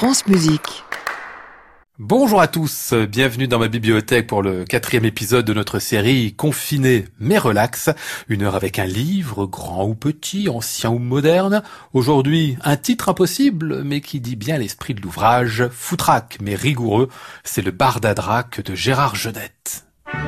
France Musique. Bonjour à tous, bienvenue dans ma bibliothèque pour le 4e épisode de notre série Confiné mais relax. 1 heure avec un livre, grand ou petit, ancien ou moderne. Aujourd'hui, un titre impossible, mais qui dit bien l'esprit de l'ouvrage. Foutraque mais rigoureux, c'est le Bardadraque de Gérard Genette.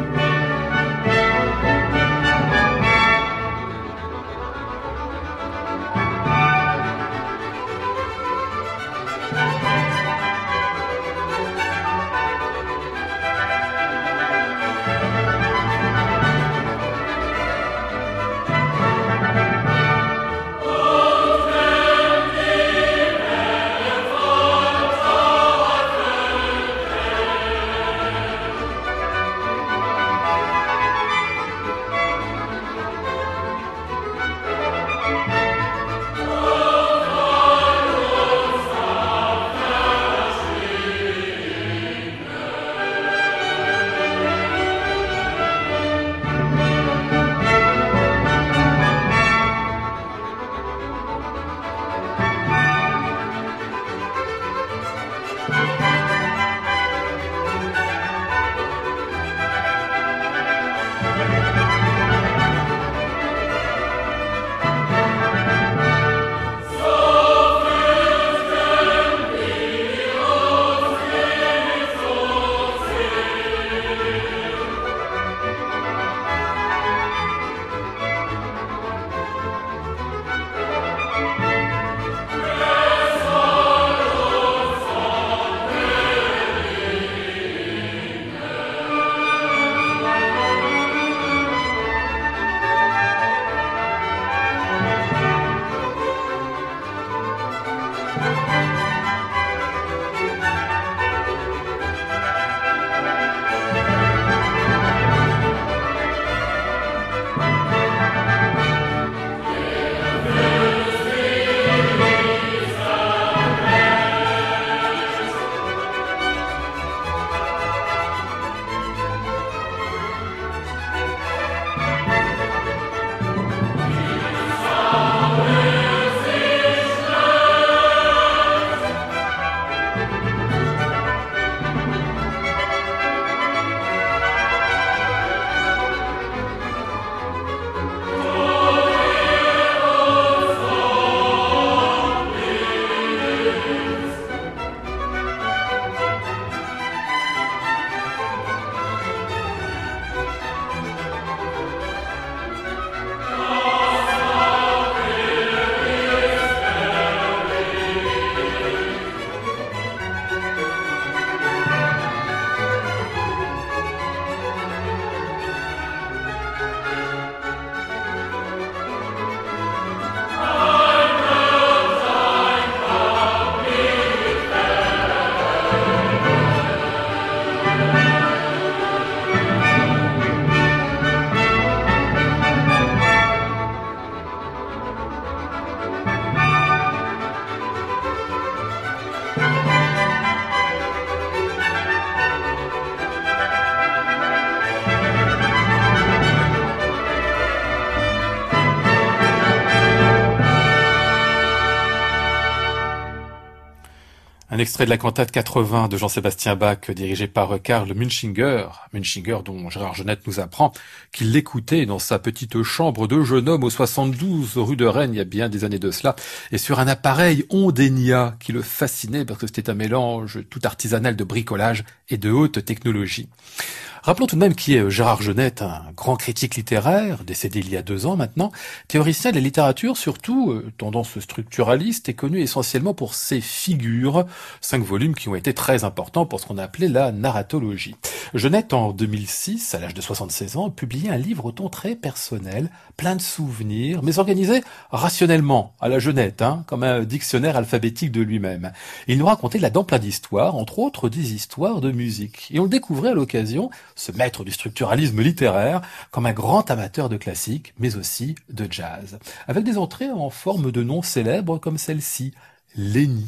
Un extrait de la cantate 80 de Jean-Sébastien Bach, dirigé par Karl Munchinger, dont Gérard Genette nous apprend qu'il l'écoutait dans sa petite chambre de jeune homme au 72 rue de Rennes, il y a bien des années de cela, et sur un appareil Ondenia qui le fascinait parce que c'était un mélange tout artisanal de bricolage et de haute technologie. Rappelons tout de même qui est Gérard Genette, un grand critique littéraire, décédé il y a 2 ans maintenant, théoricien de la littérature, surtout tendance structuraliste, et connu essentiellement pour ses figures, 5 volumes qui ont été très importants pour ce qu'on a appelé la narratologie. Genette, en 2006, à l'âge de 76 ans, publiait un livre au ton très personnel, plein de souvenirs, mais organisé rationnellement, à la Genette, comme un dictionnaire alphabétique de lui-même. Il nous racontait là-dedans plein d'histoires, entre autres des histoires de musique. Et on le découvrait à l'occasion, ce maître du structuralisme littéraire, comme un grand amateur de classique, mais aussi de jazz, avec des entrées en forme de noms célèbres comme celle-ci, Lénie.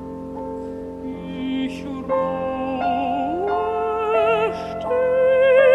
Ich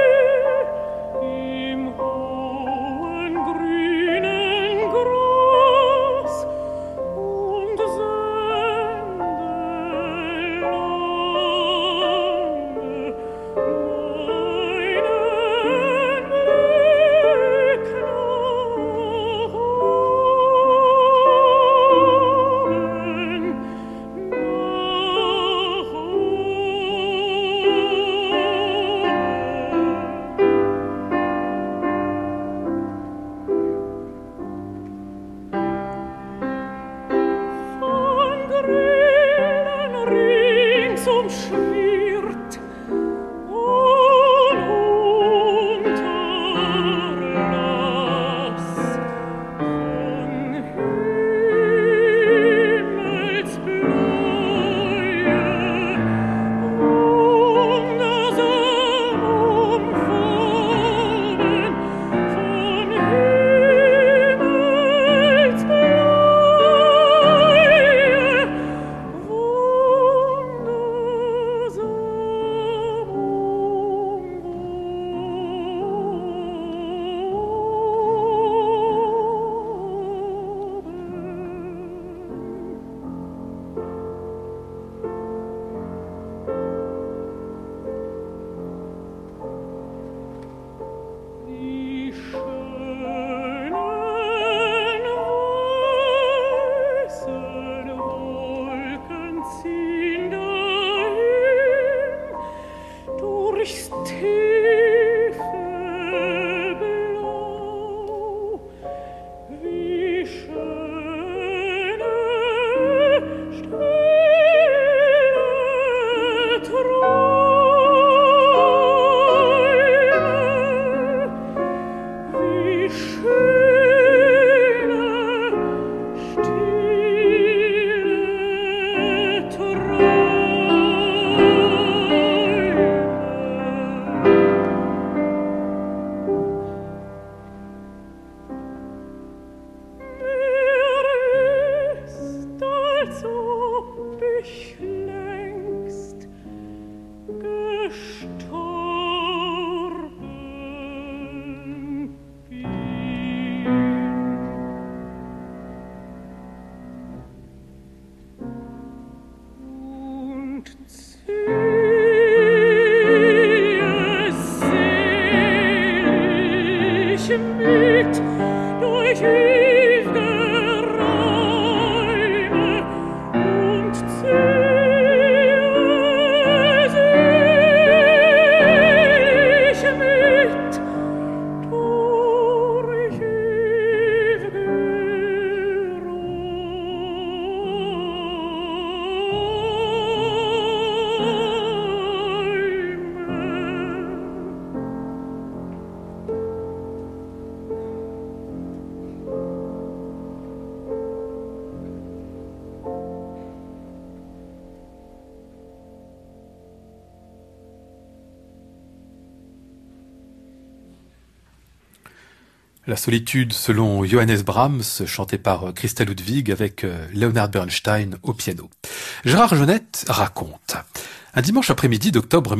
La solitude selon Johannes Brahms, chanté par Christa Ludwig avec Leonard Bernstein au piano. Gérard Genette raconte. Un dimanche après-midi d'octobre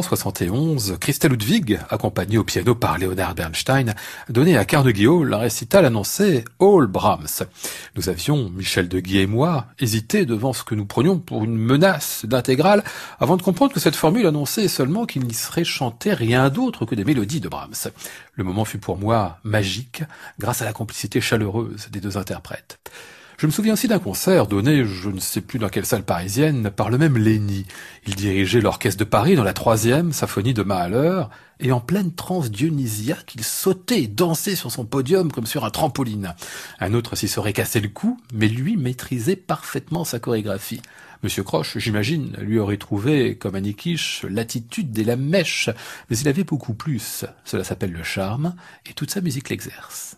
1971, Christa Ludwig, accompagnée au piano par Leonard Bernstein, donnait à Carnegie Hall un récital annoncé Hall Brahms. Nous avions, Michel Deguy et moi, hésité devant ce que nous prenions pour une menace d'intégrale, avant de comprendre que cette formule annonçait seulement qu'il n'y serait chanté rien d'autre que des mélodies de Brahms. Le moment fut pour moi magique, grâce à la complicité chaleureuse des deux interprètes. Je me souviens aussi d'un concert donné, je ne sais plus dans quelle salle parisienne, par le même Lény. Il dirigeait l'orchestre de Paris dans la 3e symphonie de Mahler, et en pleine transe dionysiaque, il sautait et dansait sur son podium comme sur un trampoline. Un autre s'y serait cassé le cou, mais lui maîtrisait parfaitement sa chorégraphie. Monsieur Croche, j'imagine, lui aurait trouvé, comme à Nikisch, l'attitude des lamèches, mais il avait beaucoup plus. Cela s'appelle le charme, et toute sa musique l'exerce.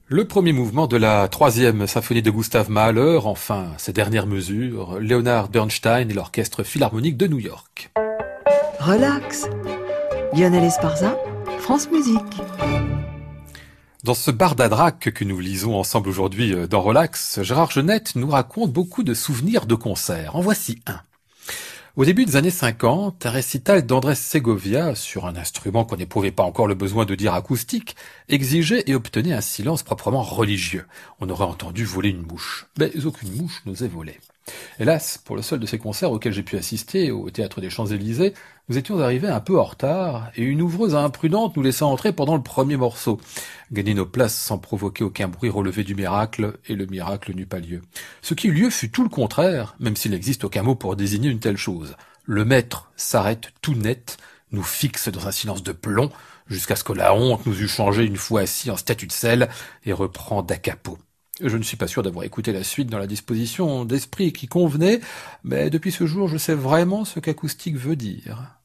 Le premier mouvement de la troisième symphonie de Gustav Mahler, enfin ses dernières mesures, Leonard Bernstein et l'Orchestre Philharmonique de New York. Relax. Lionel Esparza, France Musique. Dans ce bardadrak que nous lisons ensemble aujourd'hui dans Relax, Gérard Genette nous raconte beaucoup de souvenirs de concerts. En voici un. Au début des années 50, un récital d'Andrés Segovia, sur un instrument qu'on n'éprouvait pas encore le besoin de dire acoustique, exigeait et obtenait un silence proprement religieux. On aurait entendu voler une mouche, mais aucune mouche n'osait voler. Hélas, pour le seul de ces concerts auxquels j'ai pu assister, au Théâtre des Champs-Élysées, nous étions arrivés un peu en retard, et une ouvreuse imprudente nous laissa entrer pendant le premier morceau. Gagner nos places sans provoquer aucun bruit relevé du miracle, et le miracle n'eut pas lieu. Ce qui eut lieu fut tout le contraire, même s'il n'existe aucun mot pour désigner une telle chose. Le maître s'arrête tout net, nous fixe dans un silence de plomb, jusqu'à ce que la honte nous eût changé une fois assis en statue de sel, et reprend da capo. Je ne suis pas sûr d'avoir écouté la suite dans la disposition d'esprit qui convenait, mais depuis ce jour, je sais vraiment ce qu'acoustique veut dire.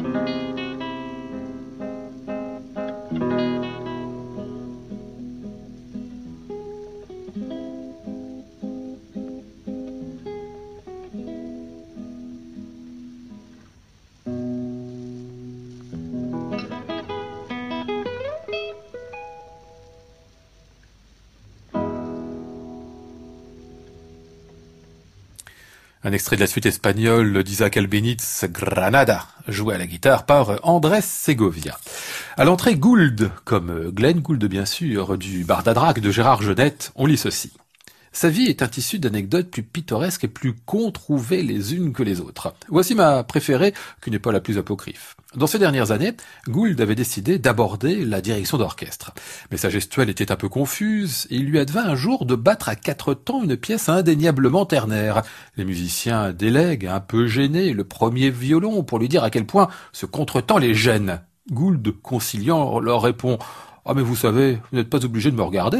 Un extrait de la suite espagnole d'Isaac Albéniz, Granada, joué à la guitare par Andrés Segovia. À l'entrée, Gould, comme Glenn Gould bien sûr, du Bardadrac de Gérard Genette, on lit ceci. Sa vie est un tissu d'anecdotes plus pittoresques et plus controuvées les unes que les autres. Voici ma préférée, qui n'est pas la plus apocryphe. Dans ces dernières années, Gould avait décidé d'aborder la direction d'orchestre. Mais sa gestuelle était un peu confuse, et il lui advint un jour de battre à 4 temps une pièce indéniablement ternaire. Les musiciens délèguent, un peu gênés, le premier violon pour lui dire à quel point ce contretemps les gêne. Gould, conciliant, leur répond « Ah mais vous savez, vous n'êtes pas obligé de me regarder ».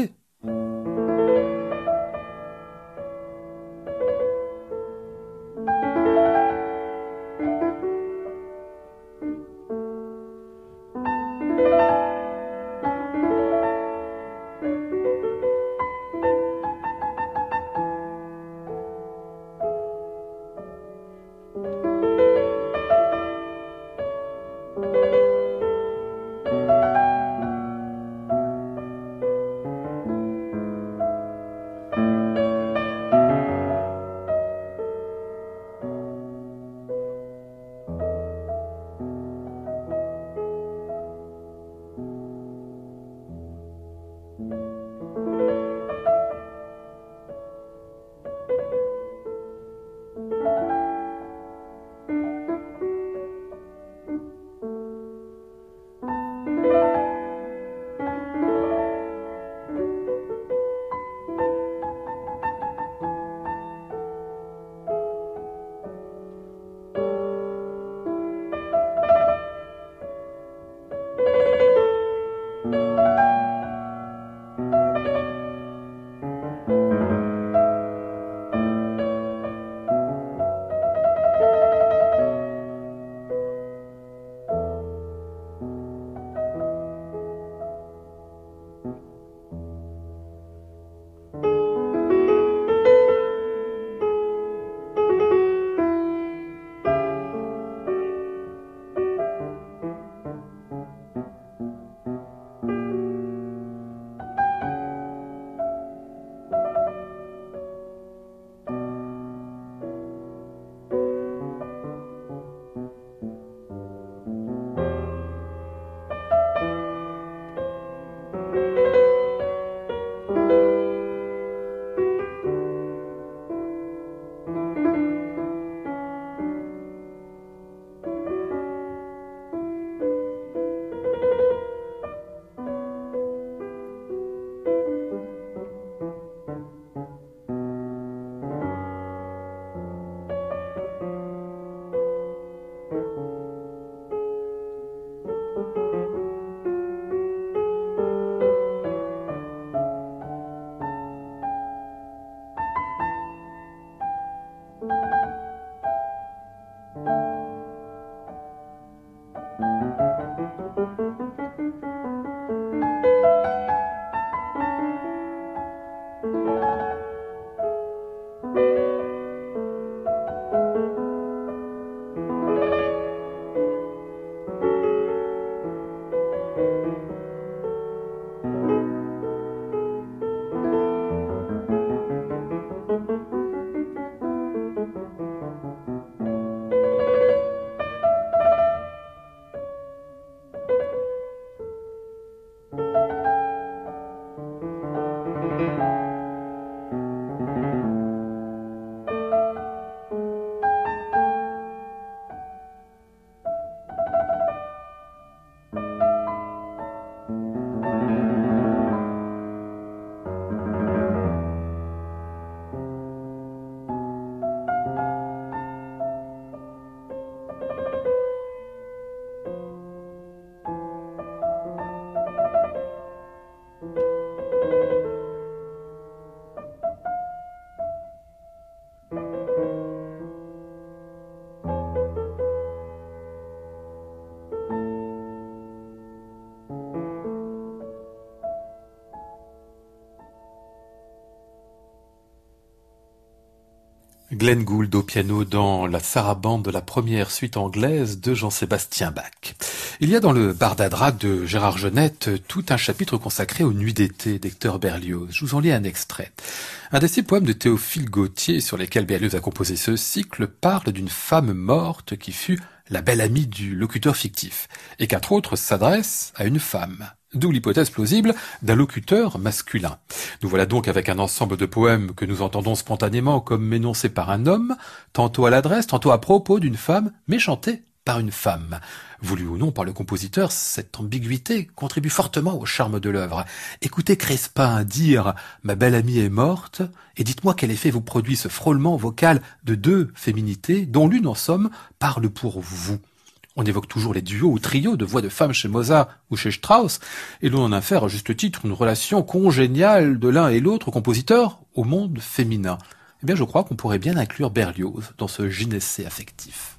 Glenn Gould au piano dans la sarabande de la première suite anglaise de Jean-Sébastien Bach. Il y a dans le Bardadra de Gérard Genette tout un chapitre consacré aux nuits d'été d'Hector Berlioz. Je vous en lis un extrait. Un de ces poèmes de Théophile Gautier sur lesquels Berlioz a composé ce cycle parle d'une femme morte qui fut la belle amie du locuteur fictif, et qu'entre autres s'adresse à une femme. D'où l'hypothèse plausible d'un locuteur masculin. Nous voilà donc avec un ensemble de poèmes que nous entendons spontanément comme énoncés par un homme, tantôt à l'adresse, tantôt à propos d'une femme, mais chantés par une femme. Voulu ou non par le compositeur, cette ambiguïté contribue fortement au charme de l'œuvre. Écoutez Crespin dire « Ma belle amie est morte » et dites-moi quel effet vous produit ce frôlement vocal de deux féminités, dont l'une en somme parle pour vous. On évoque toujours les duos ou trios de voix de femmes chez Mozart ou chez Strauss, et l'on en infère à juste titre une relation congéniale de l'un et l'autre compositeur au monde féminin. Eh bien, je crois qu'on pourrait bien inclure Berlioz dans ce gynécée affectif.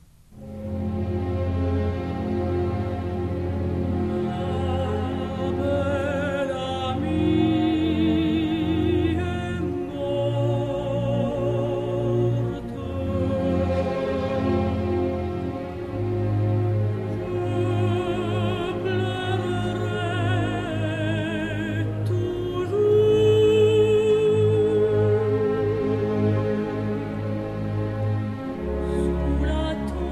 La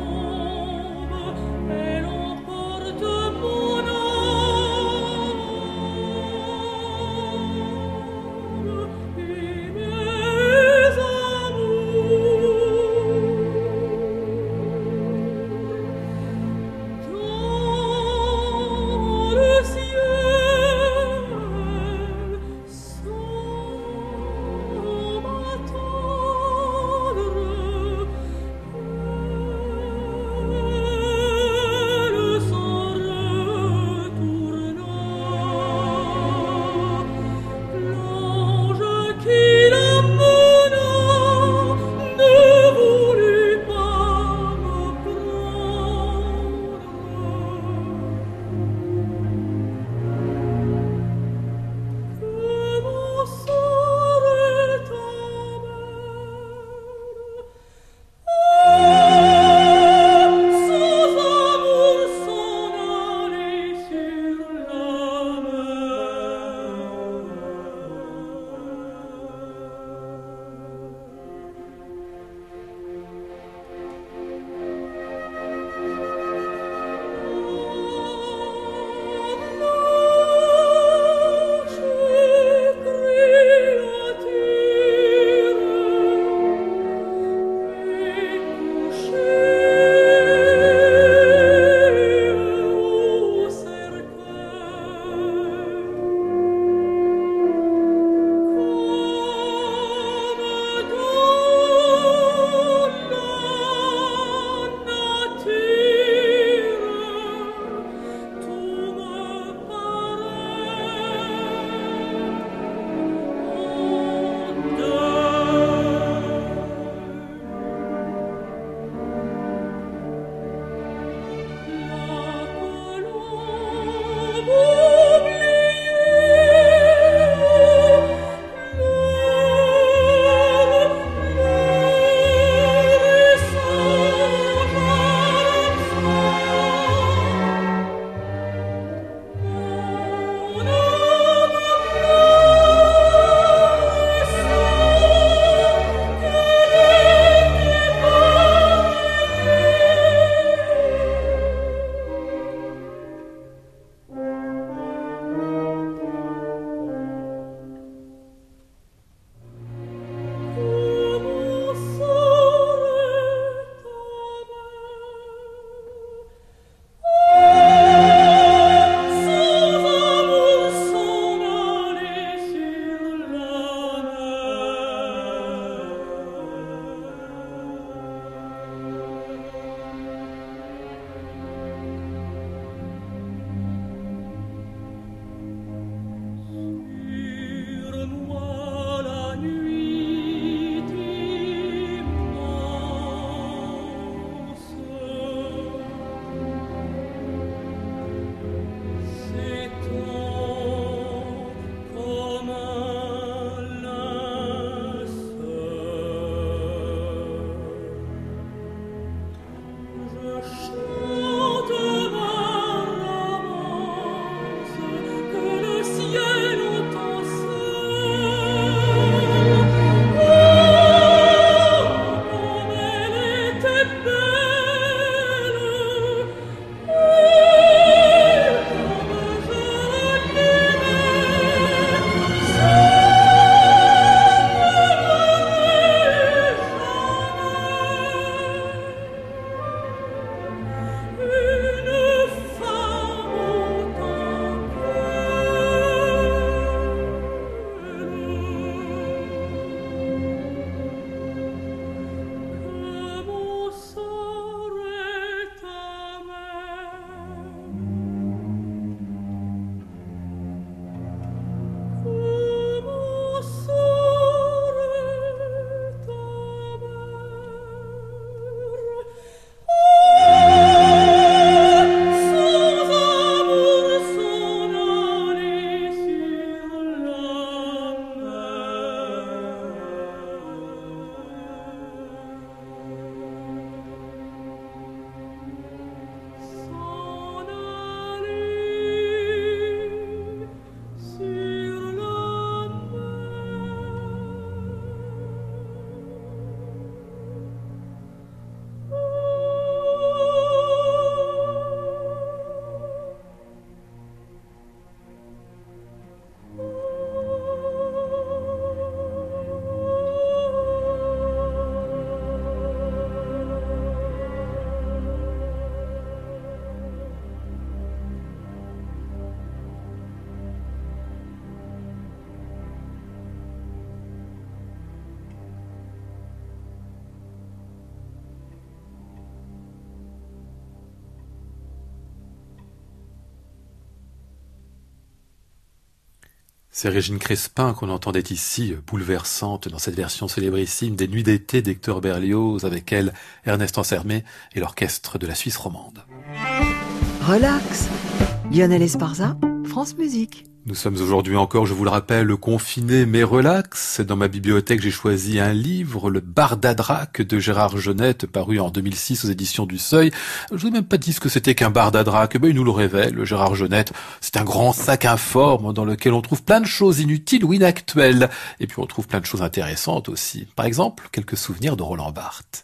C'est Régine Crespin qu'on entendait ici, bouleversante dans cette version célébrissime des Nuits d'été d'Hector Berlioz, avec elle Ernest Ansermet et l'orchestre de la Suisse romande. Relax. Lionel Esparza, France Musique. Nous sommes aujourd'hui encore, je vous le rappelle, confinés mais relax. Dans ma bibliothèque, j'ai choisi un livre, Le Bardadrac de Gérard Genette, paru en 2006 aux éditions du Seuil. Je vous ai même pas dit ce que c'était qu'un bardadrac. Ben, il nous le révèle, Gérard Genette. C'est un grand sac informe dans lequel on trouve plein de choses inutiles ou inactuelles. Et puis on trouve plein de choses intéressantes aussi. Par exemple, quelques souvenirs de Roland Barthes.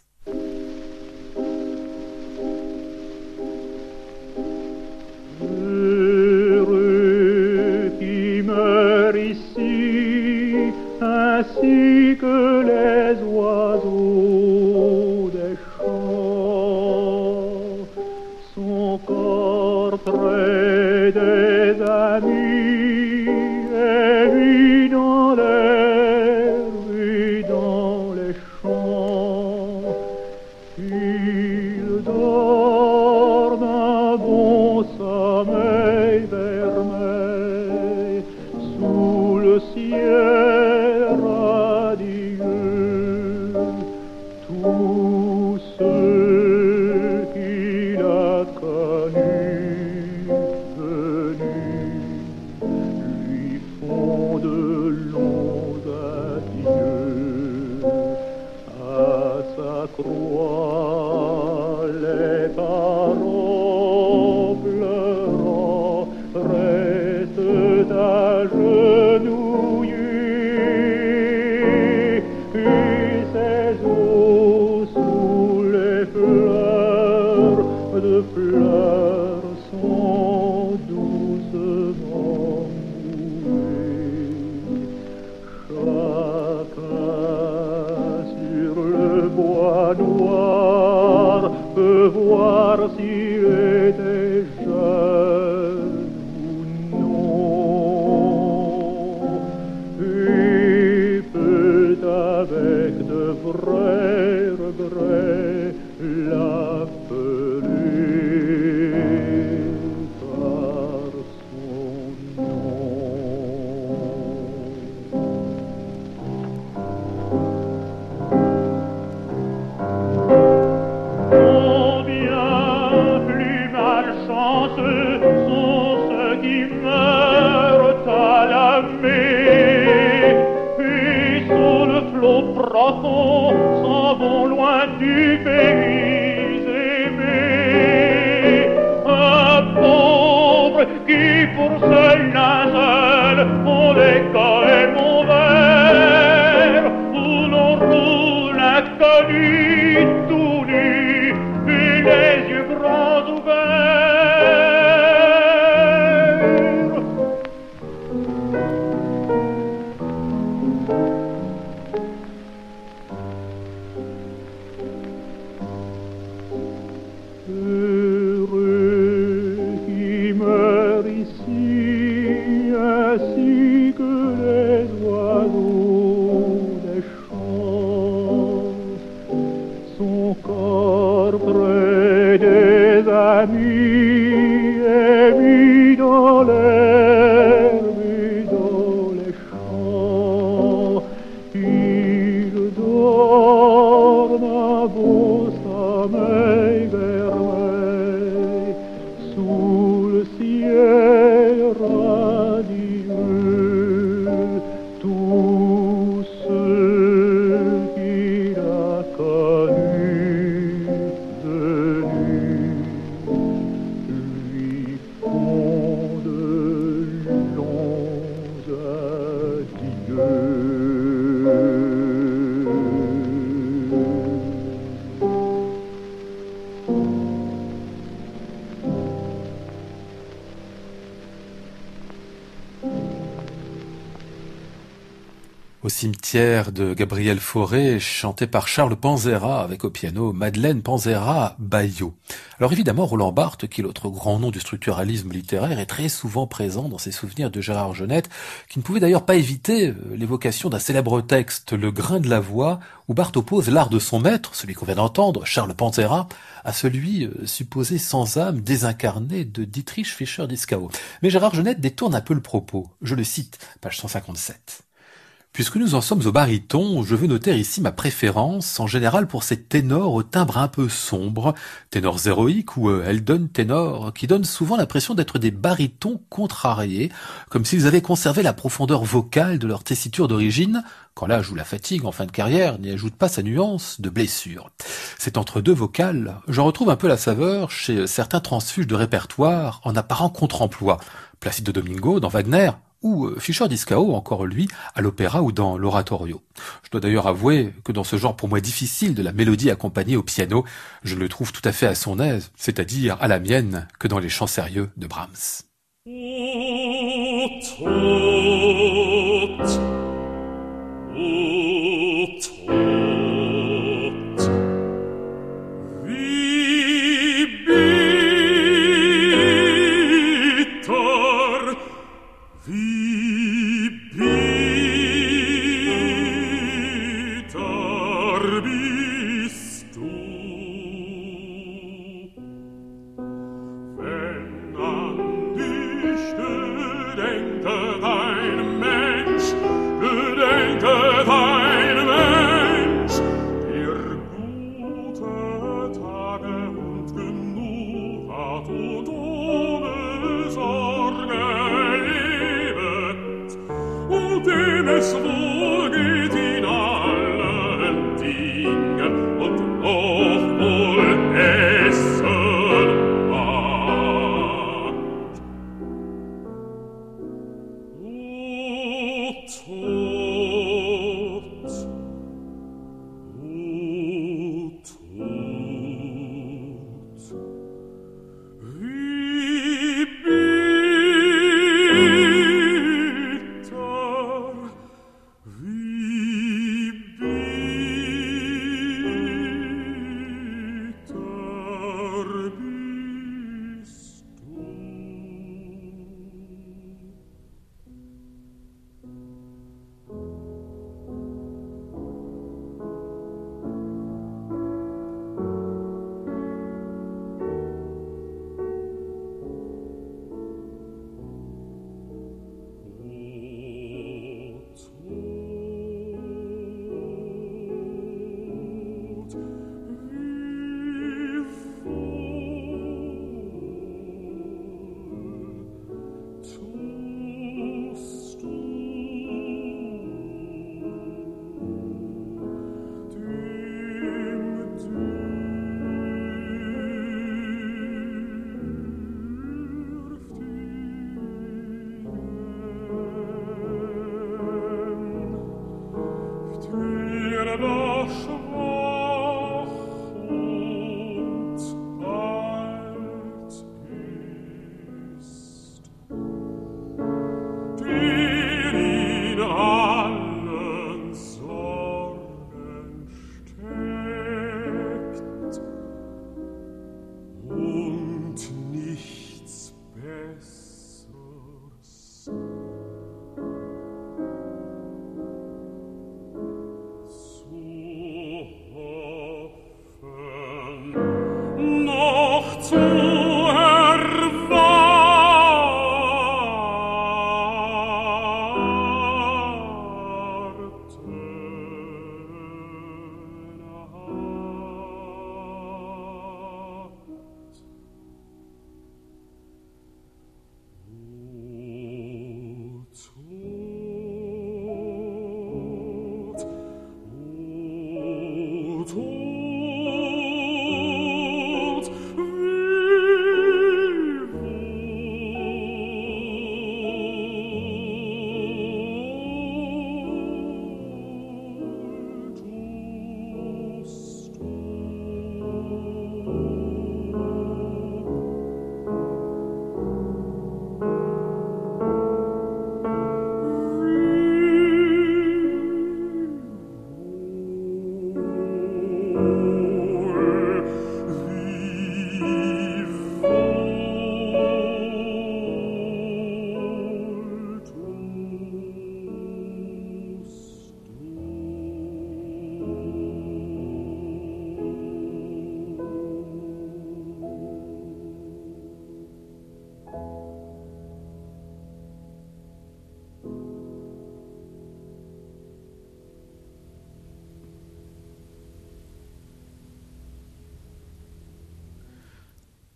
Ici, ainsi que les oiseaux des champs, son corps près des amis, et lui dans l'air, lui dans les champs, il dort d'un bon sommeil vermeil sous le ciel radieux. Tous ceux qu'il a connus venus lui font de longs adieux. À sa croix les parents pleurant restent agenouillés, et ses os sous les fleurs de fleurs sont doucement mouillés. Chacun sur le bois noir peut voir s'il était jeune ou non, et peut avec de vrais regrets l'appeler par son nom. Combien plus malchanceux sont ceux qui meurent à la mer, puis sous le flot profond s'en vont loin du pays aimé. Un pauvre qui pour seul linceul on l'école et mon verre, où l'on roule inconnu tout nu, et les yeux grands ouverts. Heureux qui meurt ici, ainsi que les oiseaux des champs, son corps près des amis est mis dans l'air, mis dans les champs. Il dort d'un beau sommeil vermeil sous le ciel radieux. Tous ceux qu'il a connus venus lui font de longs adieux. au cimetière de Gabriel Fauré, chanté par Charles Panzera, avec au piano Madeleine Panzera-Baillot. Alors évidemment, Roland Barthes, qui est l'autre grand nom du structuralisme littéraire, est très souvent présent dans ses souvenirs de Gérard Genette, qui ne pouvait d'ailleurs pas éviter l'évocation d'un célèbre texte, Le grain de la voix, où Barthes oppose l'art de son maître, celui qu'on vient d'entendre, Charles Panzera, à celui supposé sans âme, désincarné de Dietrich Fischer-Dieskau. Mais Gérard Genette détourne un peu le propos. Je le cite, page 157. Puisque nous en sommes au baryton, je veux noter ici ma préférence, en général pour ces ténors au timbre un peu sombre, ténors héroïques ou Eldon ténors, qui donnent souvent l'impression d'être des barytons contrariés, comme s'ils avaient conservé la profondeur vocale de leur tessiture d'origine, quand l'âge ou la fatigue en fin de carrière n'y ajoute pas sa nuance de blessure. C'est entre deux vocales, j'en retrouve un peu la saveur chez certains transfuges de répertoire en apparent contre-emploi. Placido Domingo dans Wagner, ou Fischer-Dieskau, encore lui, à l'opéra ou dans l'oratorio. Je dois d'ailleurs avouer que dans ce genre pour moi difficile de la mélodie accompagnée au piano, je le trouve tout à fait à son aise, c'est-à-dire à la mienne, que dans les chants sérieux de Brahms.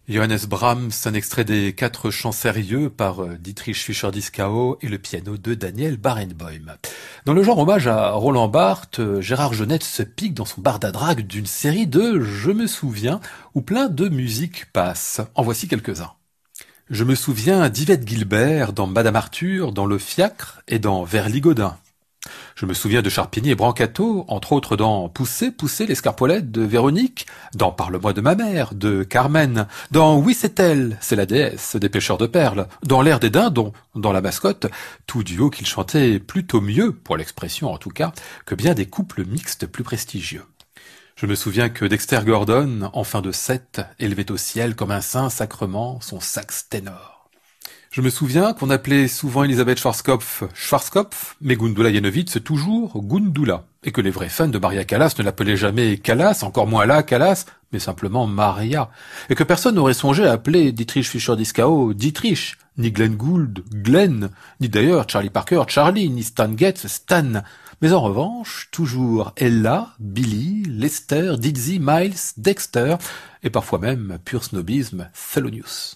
Johannes Brahms, un extrait des 4 chants sérieux par Dietrich Fischer-Dieskau et le piano de Daniel Barenboim. Dans le genre hommage à Roland Barthes, Gérard Genette se pique dans son bardadrag d'une série de « Je me souviens » où plein de musique passe. En voici quelques-uns. Je me souviens d'Yvette Guilbert dans Madame Arthur, dans Le Fiacre et dans Vers Ligodin. Je me souviens de Charpigny et Brancato, entre autres dans Poussez, poussez l'escarpolette de Véronique, dans Parle-moi de ma mère de Carmen, dans Oui c'est elle, c'est la déesse des pêcheurs de perles, dans L'air des dindons, dans La mascotte, tout duo qu'il chantait plutôt mieux, pour l'expression en tout cas, que bien des couples mixtes plus prestigieux. Je me souviens que Dexter Gordon, en fin de set, élevait au ciel comme un saint sacrement son sax ténor. Je me souviens qu'on appelait souvent Elisabeth Schwarzkopf Schwarzkopf, mais Gundula Janowitz toujours Gundula, et que les vrais fans de Maria Callas ne l'appelaient jamais Callas, encore moins la Callas, mais simplement Maria, et que personne n'aurait songé à appeler Dietrich Fischer-Dieskau Dietrich, ni Glenn Gould Glenn, ni d'ailleurs Charlie Parker Charlie, ni Stan Getz Stan, mais en revanche, toujours Ella, Billy, Lester, Dizzy, Miles, Dexter, et parfois même, pur snobisme, Thelonious.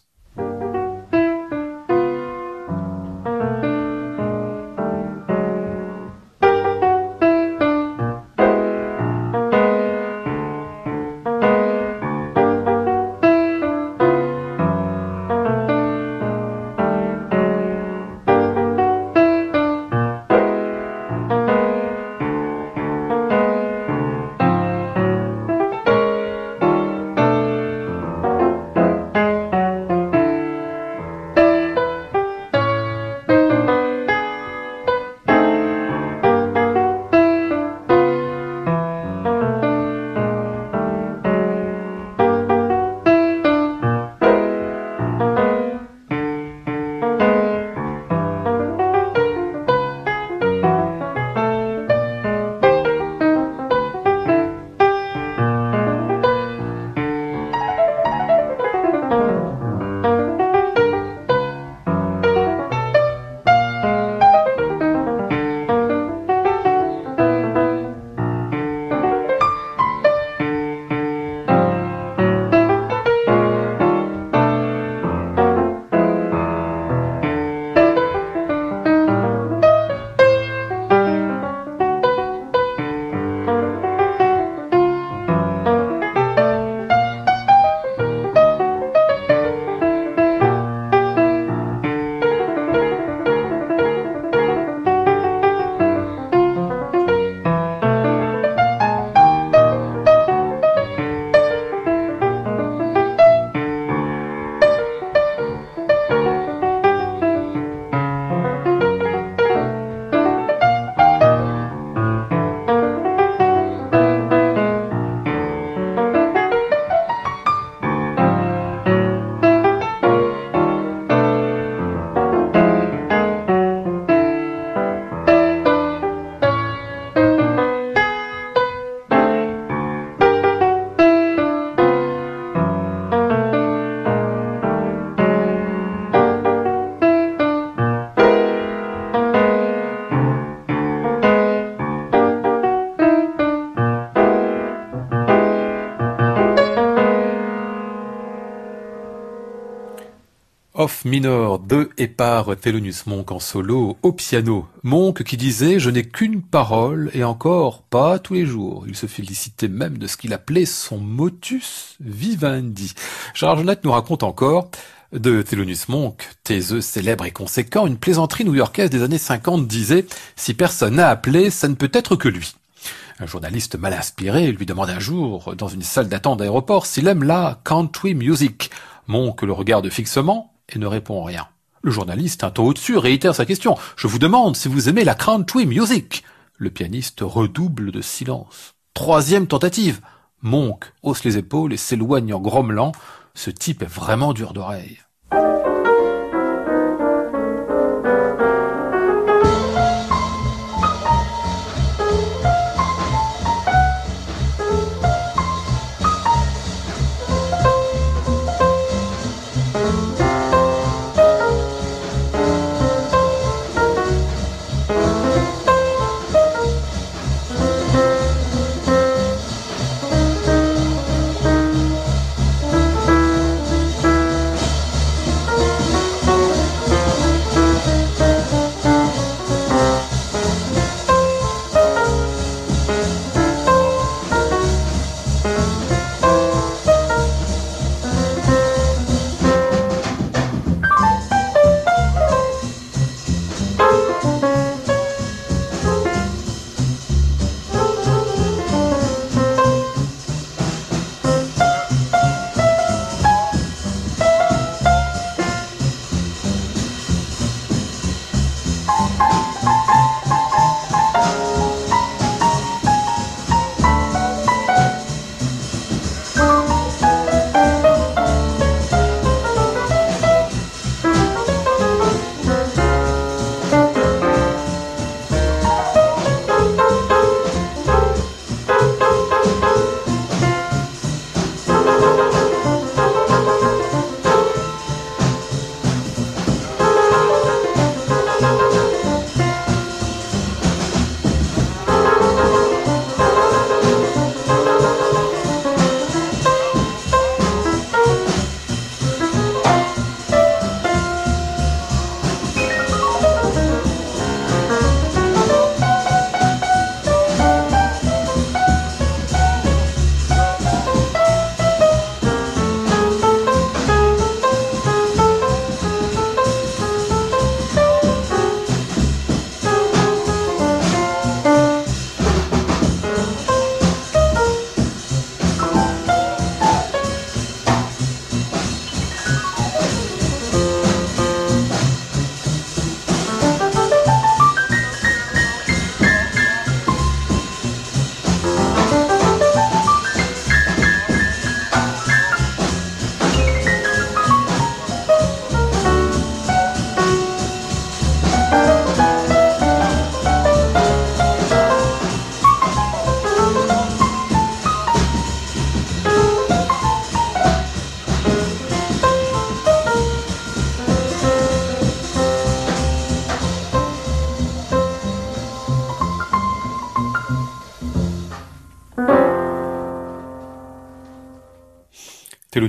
Off minor de et par Thelonious Monk en solo au piano. Monk qui disait « Je n'ai qu'une parole et encore pas tous les jours ». Il se félicitait même de ce qu'il appelait son motus vivendi. Gérard Genette nous raconte encore de Thelonious Monk, taiseux, célèbre et conséquent, une plaisanterie new-yorkaise des années 50 disait « Si personne n'a appelé, ça ne peut être que lui ». Un journaliste mal inspiré lui demande un jour, dans une salle d'attente d'aéroport, s'il aime la country music. Monk le regarde fixement et ne répond rien. Le journaliste, un ton au-dessus, réitère sa question. « Je vous demande si vous aimez la country music ». Le pianiste redouble de silence. Troisième tentative. Monk hausse les épaules et s'éloigne en grommelant. Ce type est vraiment dur d'oreille.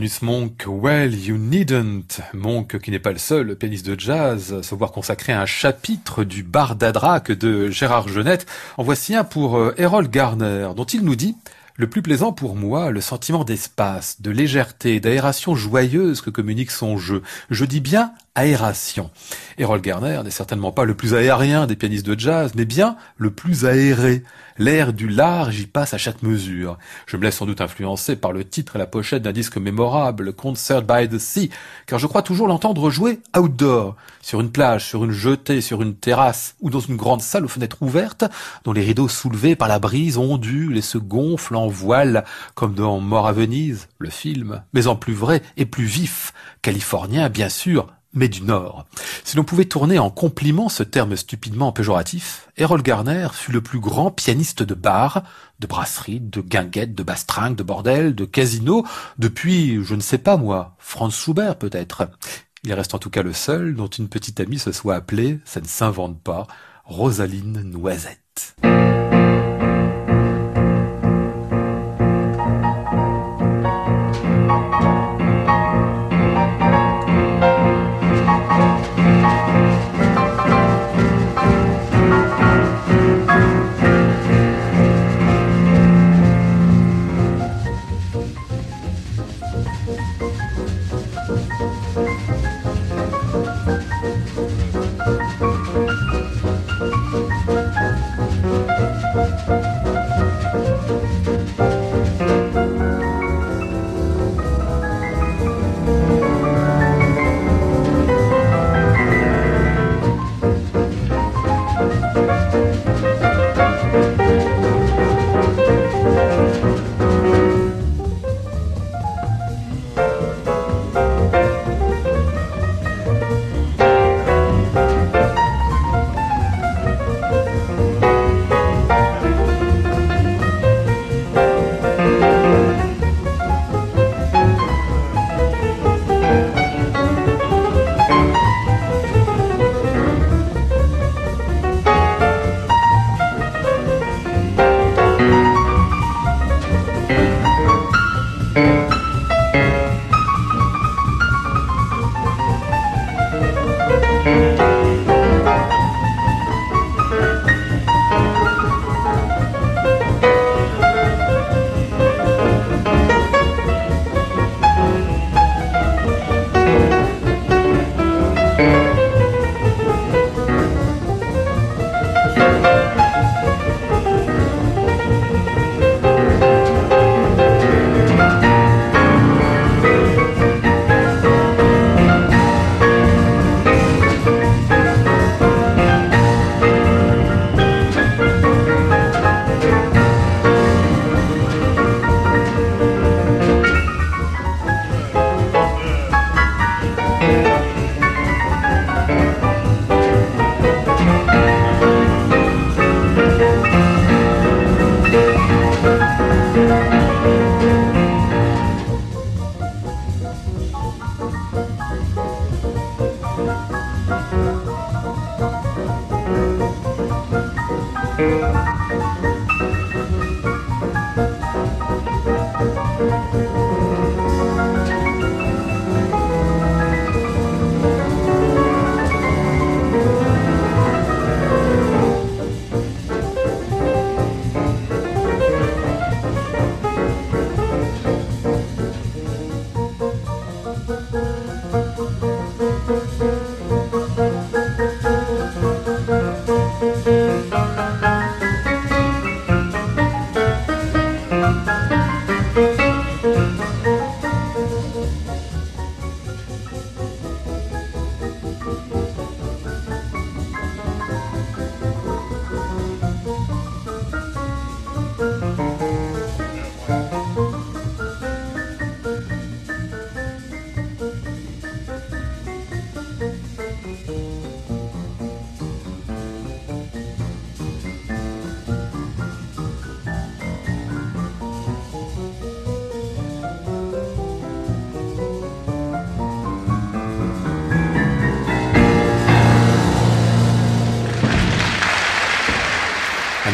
Thelonious Monk, Well, You Needn't. Monk, qui n'est pas le seul pianiste de jazz, se voir consacrer un chapitre du Bar d'Adrac de Gérard Genette. En voici un pour Errol Garner, dont il nous dit: le plus plaisant pour moi, le sentiment d'espace, de légèreté, d'aération joyeuse que communique son jeu. Je dis bien aération. Errol Garner n'est certainement pas le plus aérien des pianistes de jazz, mais bien le plus aéré. L'air du large y passe à chaque mesure. Je me laisse sans doute influencer par le titre et la pochette d'un disque mémorable, Concert by the Sea, car je crois toujours l'entendre jouer outdoor, sur une plage, sur une jetée, sur une terrasse, ou dans une grande salle aux fenêtres ouvertes, dont les rideaux soulevés par la brise ondulent et se gonflent en voile, comme dans Mort à Venise, le film, mais en plus vrai et plus vif, californien bien sûr, mais du Nord. Si l'on pouvait tourner en compliment ce terme stupidement péjoratif, Errol Garner fut le plus grand pianiste de bar, de brasserie, de guinguette, de bastringue, de bordel, de casino, depuis, je ne sais pas moi, Franz Schubert peut-être. Il reste en tout cas le seul dont une petite amie se soit appelée, ça ne s'invente pas, Rosaline Noisette.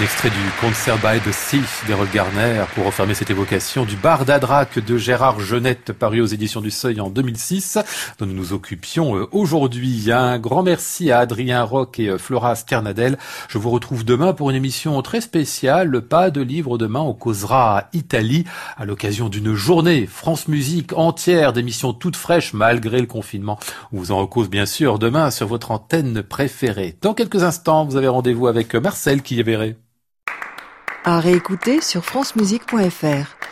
extrait du Concert by the Sea d'Errol Garner pour refermer cette évocation du bar d'Adrac de Gérard Genette paru aux éditions du Seuil en 2006 dont nous nous occupions aujourd'hui. Un grand merci à Adrien Roch et Flora Sternadel. Je vous retrouve demain pour une émission très spéciale. Pas de livre demain, on causera Italie à l'occasion d'une journée France Musique entière d'émissions toutes fraîches malgré le confinement. On vous en recose bien sûr demain sur votre antenne préférée. Dans quelques instants, vous avez rendez-vous avec Marcel Quilleberait. À réécouter sur francemusique.fr.